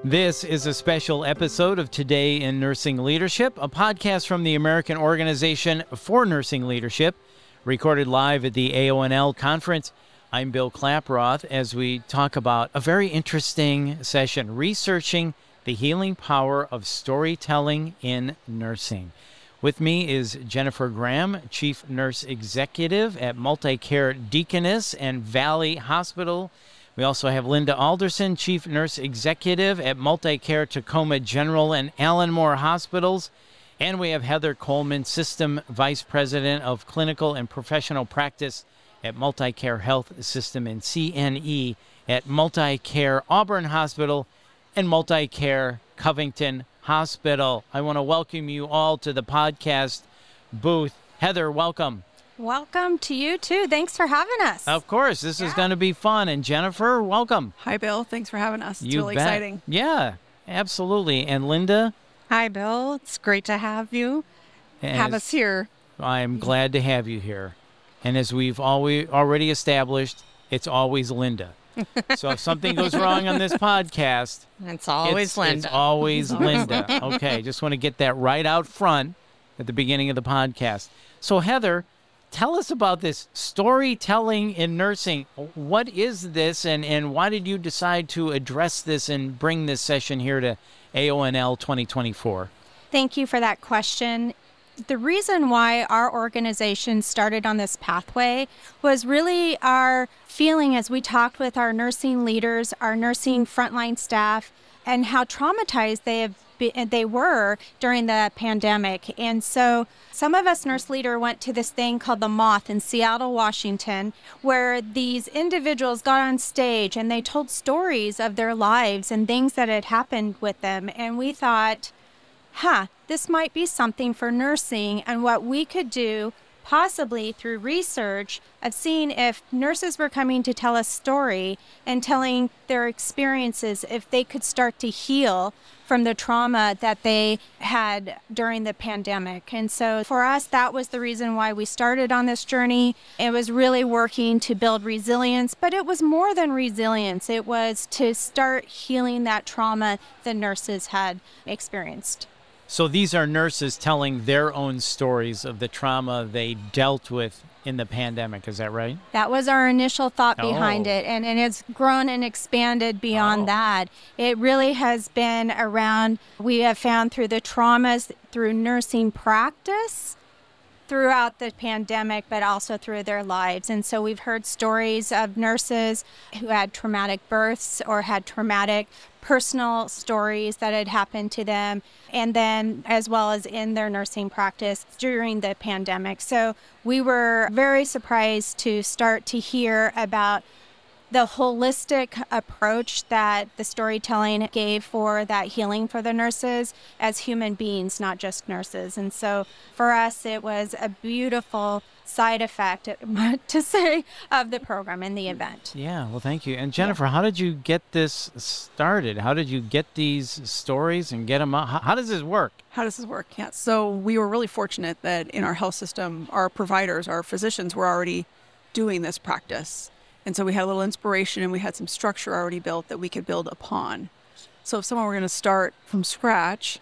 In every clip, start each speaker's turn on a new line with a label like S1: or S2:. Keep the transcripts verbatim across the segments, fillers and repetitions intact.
S1: This is a special episode of Today in Nursing Leadership, a podcast from the American Organization for Nursing Leadership, recorded live at the A O N L conference. I'm Bill Klaproth as we talk about a very interesting session, researching the healing power of storytelling in nursing. With me is Jennifer Graham, Chief Nurse Executive at MultiCare Deaconess and Valley Hospital. We also have Linda Alderson, Chief Nurse Executive at MultiCare Tacoma General and Allen Moore Hospitals. And we have Heather Coleman, System Vice President of Clinical and Professional Practice at MultiCare Health System and C N E at MultiCare Auburn Hospital and MultiCare Covington Hospital. I want to welcome you all to the podcast booth. Heather, welcome.
S2: Welcome to you, too. Thanks for having us.
S1: Of course. This yeah. is going to be fun. And Jennifer, welcome.
S3: Hi, Bill. Thanks for having us. It's
S1: you
S3: really
S1: bet.
S3: exciting.
S1: Yeah, absolutely. And Linda?
S4: Hi, Bill. It's great to have you.
S1: As
S4: have us here.
S1: I'm glad to have you here. And as we've always already established, it's always Linda. So if something goes wrong on this podcast,
S4: it's always
S1: it's,
S4: Linda.
S1: It's always Linda. Okay, just want to get that right out front at the beginning of the podcast. So Heather, tell us about this storytelling in nursing. What is this, and, and why did you decide to address this and bring this session here to A O N L twenty twenty-four?
S2: Thank you for that question. The reason why our organization started on this pathway was really our feeling as we talked with our nursing leaders, our nursing frontline staff, and how traumatized they have been, they were during the pandemic. And so some of us nurse leader went to this thing called The Moth in Seattle, Washington, where these individuals got on stage and they told stories of their lives and things that had happened with them. And we thought, huh, this might be something for nursing, and what we could do possibly through research of seeing if nurses were coming to tell a story and telling their experiences, if they could start to heal from the trauma that they had during the pandemic. And so for us, that was the reason why we started on this journey. It was really working to build resilience, but it was more than resilience. It was to start healing that trauma the nurses had experienced.
S1: So these are nurses telling their own stories of the trauma they dealt with in the pandemic. Is that right?
S2: That was our initial thought behind
S1: oh.
S2: it, and, and it's grown and expanded beyond
S1: oh.
S2: that. It really has been around, we have found through the traumas, through nursing practice, throughout the pandemic, but also through their lives. And so we've heard stories of nurses who had traumatic births or had traumatic personal stories that had happened to them, and then as well as in their nursing practice during the pandemic. So we were very surprised to start to hear about the holistic approach that the storytelling gave for that healing for the nurses as human beings, not just nurses. And so for us, it was a beautiful side effect, to say, of the program and the event.
S1: Yeah, well, thank you. And Jennifer, yeah. how did you get this started? How did you get these stories and get them out? How, how does this work?
S3: How does this work? Yeah, so we were really fortunate that in our health system, our providers, our physicians were already doing this practice. And so we had a little inspiration and we had some structure already built that we could build upon. So if someone were going to start from scratch,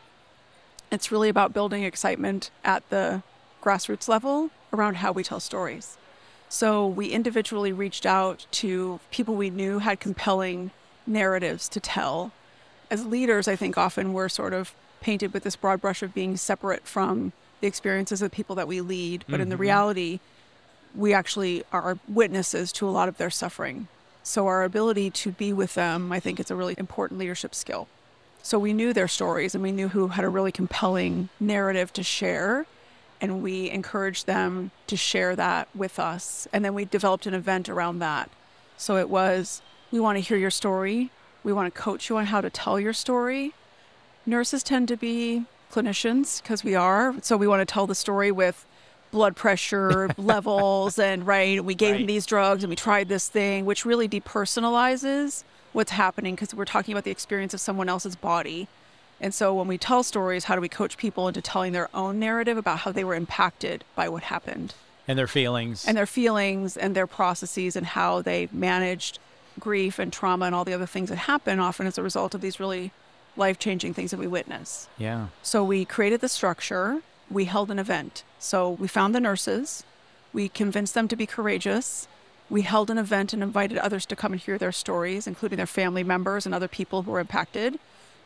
S3: it's really about building excitement at the grassroots level around how we tell stories. So we individually reached out to people we knew had compelling narratives to tell. As leaders, I think often we're sort of painted with this broad brush of being separate from the experiences of the people that we lead. But mm-hmm. in the reality, we actually are witnesses to a lot of their suffering. So our ability to be with them, I think, is a really important leadership skill. So we knew their stories and we knew who had a really compelling narrative to share. And we encouraged them to share that with us. And then we developed an event around that. So it was, we want to hear your story. We want to coach you on how to tell your story. Nurses tend to be clinicians because we are. So we want to tell the story with blood pressure levels and right, we gave right. them these drugs and we tried this thing, which really depersonalizes what's happening because we're talking about the experience of someone else's body. And so when we tell stories, how do we coach people into telling their own narrative about how they were impacted by what happened?
S1: And their feelings.
S3: And their feelings and their processes and how they managed grief and trauma and all the other things that happen often as a result of these really life-changing things that we witness.
S1: Yeah.
S3: So we created the structure. We held an event. So we found the nurses. We convinced them to be courageous. We held an event and invited others to come and hear their stories, including their family members and other people who were impacted.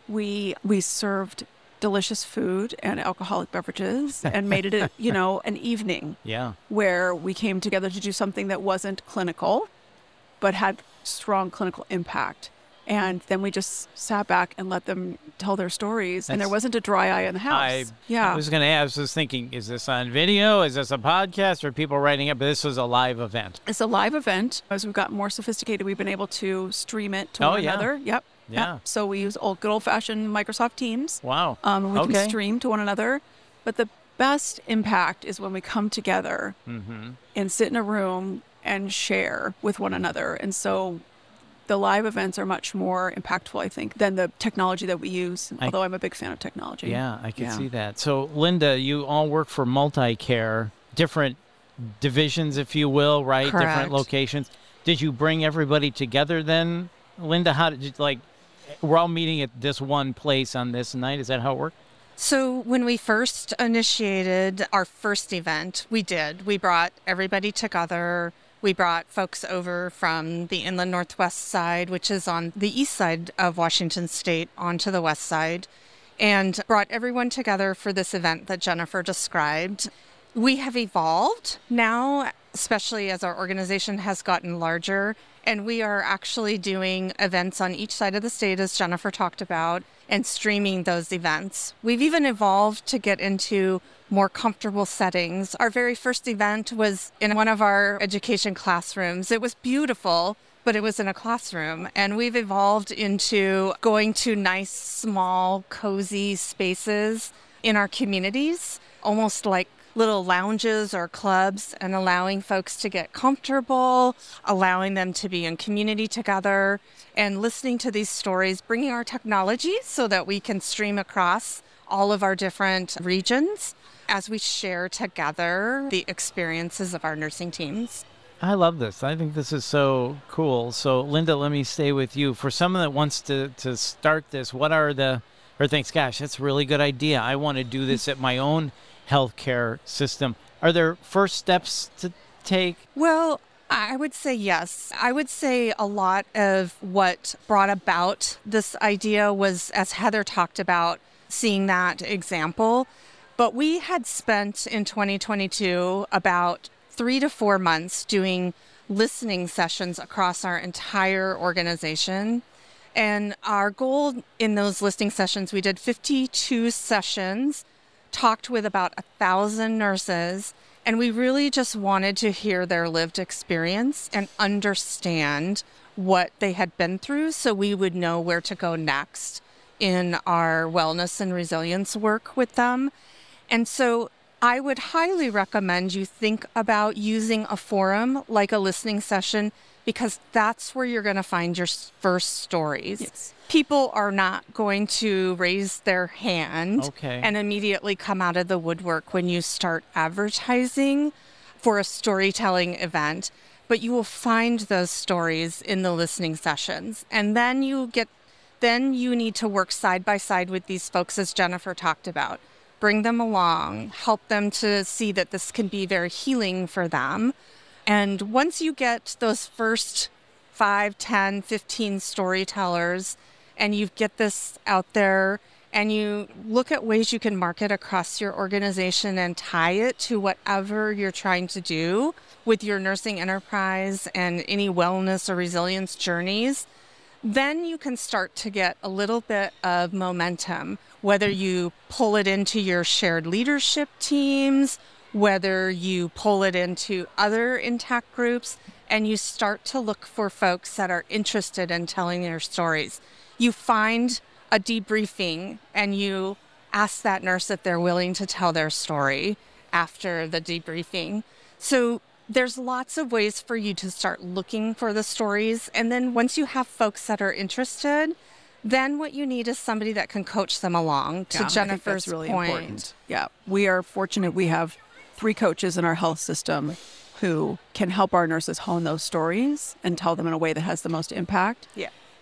S3: We we served delicious food and alcoholic beverages and made it, a, you know, an evening
S1: Yeah.
S3: where we came together to do something that wasn't clinical, but had strong clinical impact. And then we just sat back and let them tell their stories. and there
S1: That's-
S3: wasn't a dry eye in the house.
S1: I,
S3: yeah.
S1: I was going to ask, I was thinking, is this on video? Is this a podcast? Or people writing it? But this was a live event.
S3: It's a live event. As we've gotten more sophisticated, we've been able to stream it to
S1: Oh,
S3: one
S1: yeah.
S3: another. Yep.
S1: Yeah.
S3: Yep. So we use old good old-fashioned Microsoft Teams.
S1: Wow.
S3: Um, we
S1: Okay.
S3: can stream to one another. But the best impact is when we come together
S1: Mm-hmm.
S3: and sit in a room and share with one another. And so the live events are much more impactful, I think, than the technology that we use,
S1: I-
S3: although I'm a big fan of technology.
S1: Yeah, I can
S3: Yeah.
S1: see that. So, Linda, you all work for Multicare, different divisions, if you will, right? Different
S4: Correct.
S1: locations. Did you bring everybody together then, Linda? How did you, like, we're all meeting at this one place on this night? Is that how it worked?
S4: So when we first initiated our first event, we did. We brought everybody together. We brought folks over from the inland northwest side, which is on the east side of Washington State, onto the west side, and brought everyone together for this event that Jennifer described. We have evolved now, especially as our organization has gotten larger, and we are actually doing events on each side of the state, as Jennifer talked about, and streaming those events. We've even evolved to get into more comfortable settings. Our very first event was in one of our education classrooms. It was beautiful, but it was in a classroom. And we've evolved into going to nice, small, cozy spaces in our communities, almost like little lounges or clubs, and allowing folks to get comfortable, allowing them to be in community together, and listening to these stories, bringing our technology so that we can stream across all of our different regions as we share together the experiences of our nursing teams.
S1: I love this. I think this is so cool. So, Linda, let me stay with you. For someone that wants to, to start this, what are the, or thinks, gosh, that's a really good idea. I want to do this at my own healthcare system. Are there first steps to take?
S4: Well, I would say yes. I would say a lot of what brought about this idea was, as Heather talked about, seeing that example. But we had spent in twenty twenty-two about three to four months doing listening sessions across our entire organization. And our goal in those listening sessions, we did fifty-two sessions, talked with about a thousand nurses, and we really just wanted to hear their lived experience and understand what they had been through so we would know where to go next in our wellness and resilience work with them. And so I would highly recommend you think about using a forum like a listening session, because that's where you're going to find your s- first stories.
S3: Yes.
S4: People are not going to raise their hand
S1: Okay.
S4: and immediately come out of the woodwork when you start advertising for a storytelling event, but you will find those stories in the listening sessions. And then you get, then you need to work side by side with these folks, as Jennifer talked about. Bring them along, help them to see that this can be very healing for them. And once you get those first five, ten, fifteen storytellers, and you get this out there, and you look at ways you can market across your organization and tie it to whatever you're trying to do with your nursing enterprise and any wellness or resilience journeys, then you can start to get a little bit of momentum, whether you pull it into your shared leadership teams, whether you pull it into other intact groups, and you start to look for folks that are interested in telling their stories. You find a debriefing and you ask that nurse if they're willing to tell their story after the debriefing. So there's lots of ways for you to start looking for the stories. And then once you have folks that are interested, then what you need is somebody that can coach them along, to
S3: Yeah, I think
S4: Jennifer's
S3: that's really
S4: point.
S3: important. Yeah, we are fortunate we have three coaches in our health system who can help our nurses hone those stories and tell them in a way that has the most impact.
S4: Yeah.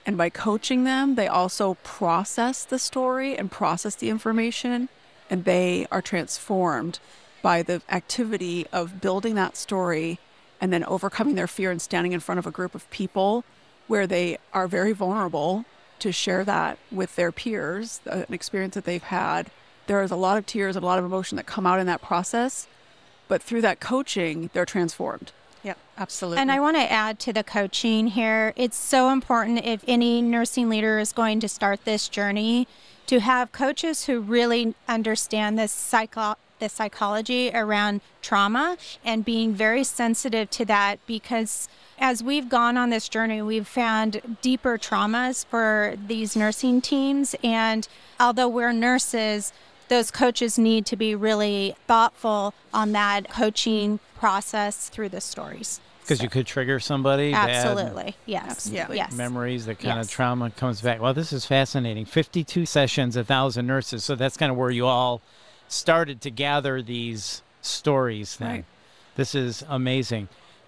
S3: And by coaching them, they also process the story and process the information, and they are transformed by the activity of building that story and then overcoming their fear and standing in front of a group of people where they are very vulnerable to share that with their peers, an experience that they've had. There is a lot of tears and a lot of emotion that come out in that process, but through that coaching, they're transformed.
S4: Yep, absolutely.
S2: And I want to add to the coaching here. It's so important if any nursing leader is going to start this journey to have coaches who really understand this psycho the psychology around trauma and being very sensitive to that, because as we've gone on this journey, we've found deeper traumas for these nursing teams. And although we're nurses, those coaches need to be really thoughtful on that coaching process through the stories.
S1: Because
S2: So-
S1: you could trigger somebody.
S2: Absolutely. Yes.
S3: Absolutely.
S2: Yes.
S1: Memories, that kind
S2: Yes.
S1: of trauma comes back. Well, this is fascinating. fifty-two sessions, a thousand nurses. So that's kind of where you all started to gather these stories then.
S3: Right.
S1: This is amazing.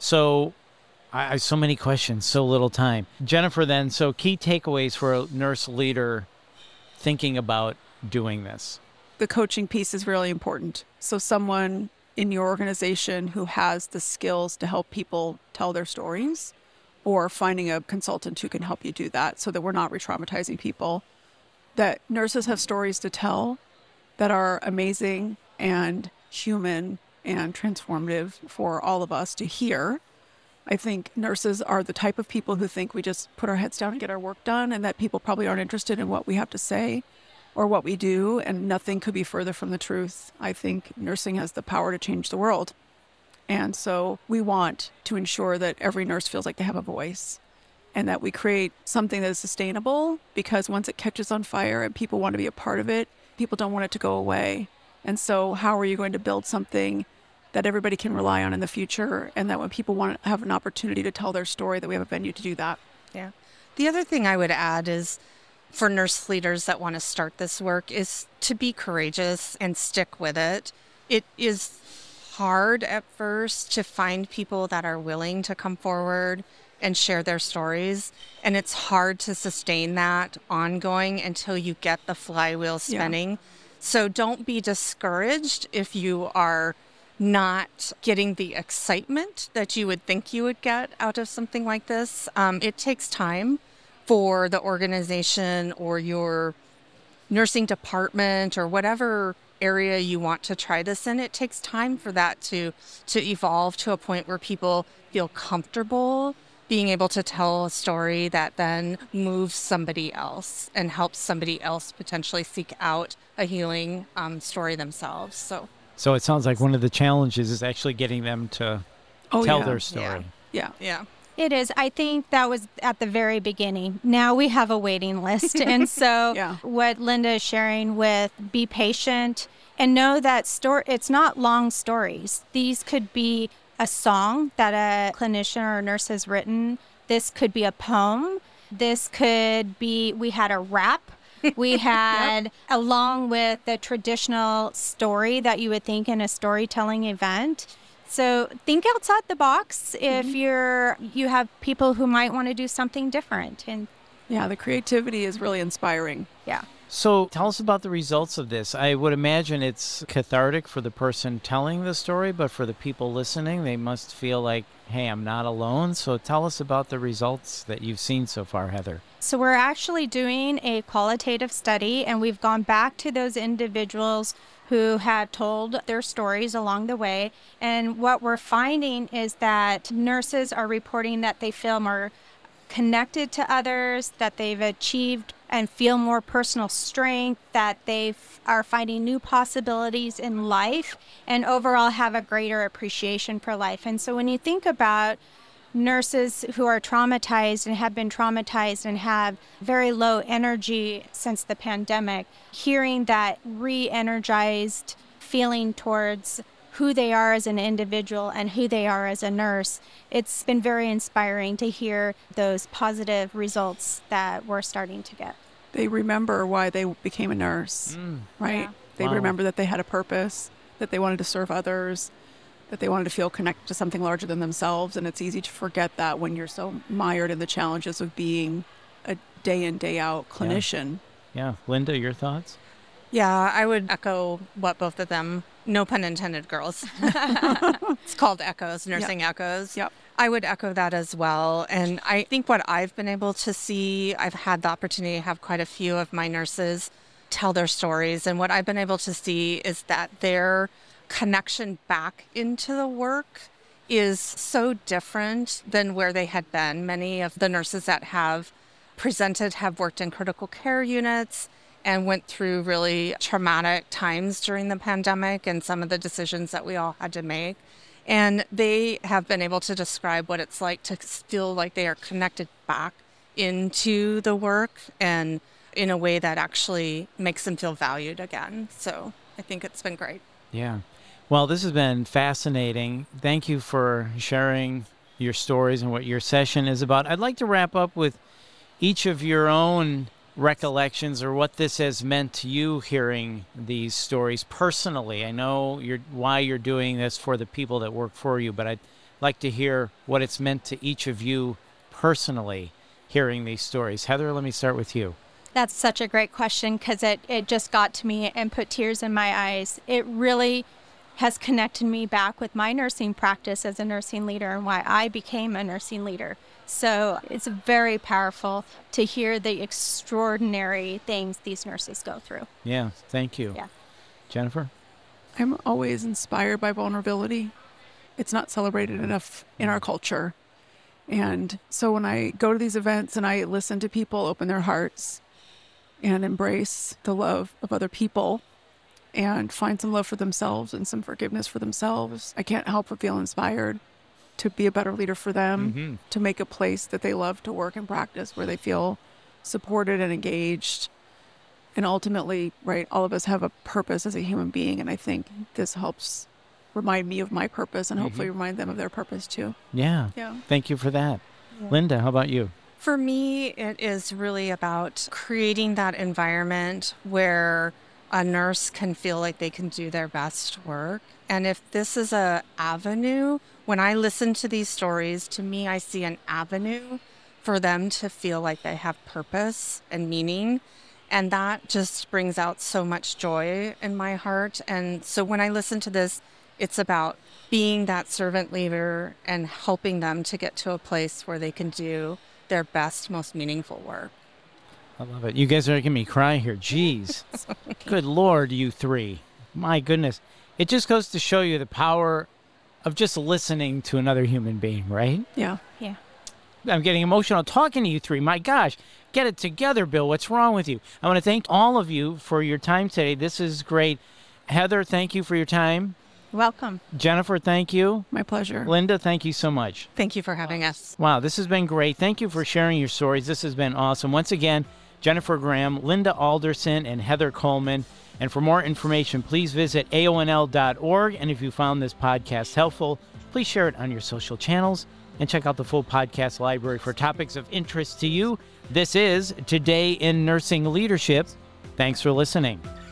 S1: So I, I so many questions, so little time. Jennifer, then, so key takeaways for a nurse leader thinking about doing this.
S3: The coaching piece is really important. So someone in your organization who has the skills to help people tell their stories, or finding a consultant who can help you do that so that we're not re-traumatizing people. That nurses have stories to tell that are amazing and human and transformative for all of us to hear. I think nurses are the type of people who think we just put our heads down and get our work done, and that people probably aren't interested in what we have to say or what we do, and nothing could be further from the truth. I think nursing has the power to change the world. And so we want to ensure that every nurse feels like they have a voice, and that we create something that is sustainable, because once it catches on fire and people want to be a part of it, people don't want it to go away. And so how are you going to build something that everybody can rely on in the future, and that when people want to have an opportunity to tell their story, that we have a venue to do that?
S4: Yeah. The other thing I would add is, for nurse leaders that want to start this work, is to be courageous and stick with it. It is hard at first to find people that are willing to come forward and share their stories. And it's hard to sustain that ongoing until you get the flywheel spinning. Yeah. So don't be discouraged if you are not getting the excitement that you would think you would get out of something like this. Um, it takes time for the organization or your nursing department or whatever area you want to try this in. It takes time for that to to evolve to a point where people feel comfortable being able to tell a story that then moves somebody else and helps somebody else potentially seek out a healing um, story themselves. So,
S1: So it sounds like one of the challenges is actually getting them to
S3: Oh,
S1: tell
S3: yeah.
S1: their story.
S3: Yeah.
S4: yeah.
S2: It is. I think that was at the very beginning. Now we have a waiting list. And so
S3: Yeah.
S2: what Linda is sharing with be patient and know that story, it's not long stories. These could be a song that a clinician or a nurse has written. This could be a poem. This could be, we had a rap. We had, yep. along with the traditional story that you would think in a storytelling event. So think outside the box if mm-hmm. you're you have people who might want to do something different. And
S3: yeah, the creativity is really inspiring.
S2: Yeah.
S1: So tell us about the results of this. I would imagine it's cathartic for the person telling the story, but for the people listening, they must feel like, hey, I'm not alone. So tell us about the results that you've seen so far, Heather.
S2: So we're actually doing a qualitative study, and we've gone back to those individuals who had told their stories along the way. And what we're finding is that nurses are reporting that they feel more connected to others, that they've achieved and feel more personal strength, that they are finding new possibilities in life, and overall have a greater appreciation for life. And so when you think about nurses who are traumatized and have been traumatized and have very low energy since the pandemic, hearing that re-energized feeling towards who they are as an individual and who they are as a nurse, it's been very inspiring to hear those positive results that we're starting to get.
S3: They remember why they became a nurse,
S1: Mm.
S3: right?
S2: Yeah.
S3: They
S1: Wow.
S3: remember that they had a purpose, that they wanted to serve others, that they wanted to feel connected to something larger than themselves. And it's easy to forget that when you're so mired in the challenges of being a day in, day out clinician.
S1: Yeah. yeah. Linda, your thoughts?
S4: Yeah, I would echo what both of them, no pun intended, girls. It's called echoes, nursing yep. echoes.
S3: Yep.
S4: I would echo that as well. And I think what I've been able to see, I've had the opportunity to have quite a few of my nurses tell their stories. And what I've been able to see is that their connection back into the work is so different than where they had been. Many of the nurses that have presented have worked in critical care units and went through really traumatic times during the pandemic and some of the decisions that we all had to make. And they have been able to describe what it's like to feel like they are connected back into the work and in a way that actually makes them feel valued again. So I think it's been great.
S1: Yeah. Well, this has been fascinating. Thank you for sharing your stories and what your session is about. I'd like to wrap up with each of your own recollections or what this has meant to you hearing these stories personally. I know you're, why you're doing this for the people that work for you, but I'd like to hear what it's meant to each of you personally hearing these stories. Heather, let me start with you.
S2: That's such a great question because it, it just got to me and put tears in my eyes. It really has connected me back with my nursing practice as a nursing leader and why I became a nursing leader. So it's very powerful to hear the extraordinary things these nurses go through.
S1: Yeah, thank you.
S2: Yeah.
S1: Jennifer?
S3: I'm always inspired by vulnerability. It's not celebrated enough in our culture. And so when I go to these events and I listen to people open their hearts and embrace the love of other people and find some love for themselves and some forgiveness for themselves, I can't help but feel inspired to be a better leader for them, mm-hmm. to make a place that they love to work and practice where they feel supported and engaged. And ultimately, right, all of us have a purpose as a human being. And I think this helps remind me of my purpose and hopefully mm-hmm. remind them of their purpose too.
S1: Yeah. Yeah. Thank you for that. Yeah. Linda, how about you?
S4: For me, it is really about creating that environment where a nurse can feel like they can do their best work. And if this is a avenue, when I listen to these stories, to me, I see an avenue for them to feel like they have purpose and meaning. And that just brings out so much joy in my heart. And so when I listen to this, it's about being that servant leader and helping them to get to a place where they can do their best, most meaningful work.
S1: I love it. You guys are making me cry here. Jeez. Good Lord, you three. My goodness. It just goes to show you the power of just listening to another human being, right?
S3: Yeah.
S2: Yeah.
S1: I'm getting emotional talking to you three. My gosh. Get it together, Bill. What's wrong with you? I want to thank all of you for your time today. This is great. Heather, thank you for your time.
S2: Welcome.
S1: Jennifer, thank you.
S3: My pleasure.
S1: Linda, thank you so much.
S4: Thank you for having us.
S1: Wow, this has been great. Thank you for sharing your stories. This has been awesome. Once again, Jennifer Graham, Linda Alderson, and Heather Coleman. And for more information, please visit A O N L dot org. And if you found this podcast helpful, please share it on your social channels and check out the full podcast library for topics of interest to you. This is Today in Nursing Leadership. Thanks for listening.